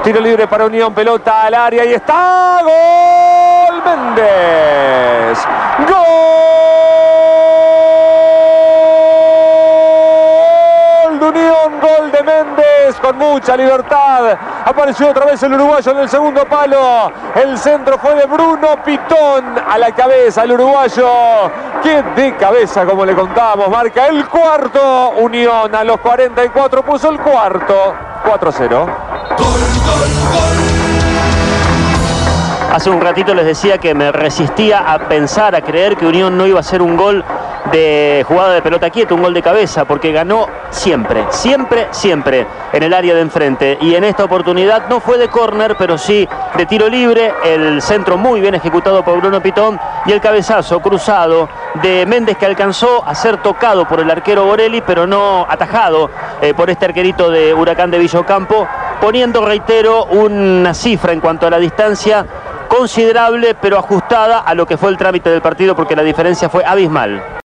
Tiro libre para Unión, pelota al área y está. ¡Gol! Méndez. ¡Gol de Unión! ¡Gol de Méndez! Con mucha libertad. Apareció otra vez el uruguayo en el segundo palo. El centro fue de Bruno Pitón a la cabeza. El uruguayo que de cabeza, como le contábamos, marca el cuarto. Unión a los 44 puso el cuarto. 4-0. Hace un ratito les decía que me resistía a pensar, a creer que Unión no iba a hacer un gol de jugada de pelota quieta, un gol de cabeza, porque ganó siempre en el área de enfrente. Y en esta oportunidad no fue de córner, pero sí de tiro libre. El centro muy bien ejecutado por Bruno Pitón y el cabezazo cruzado de Méndez, que alcanzó a ser tocado por el arquero Borelli, pero no atajado por este arquerito de Huracán de Villocampo, poniendo, reitero, una cifra en cuanto a la distancia considerable, pero ajustada a lo que fue el trámite del partido, porque la diferencia fue abismal.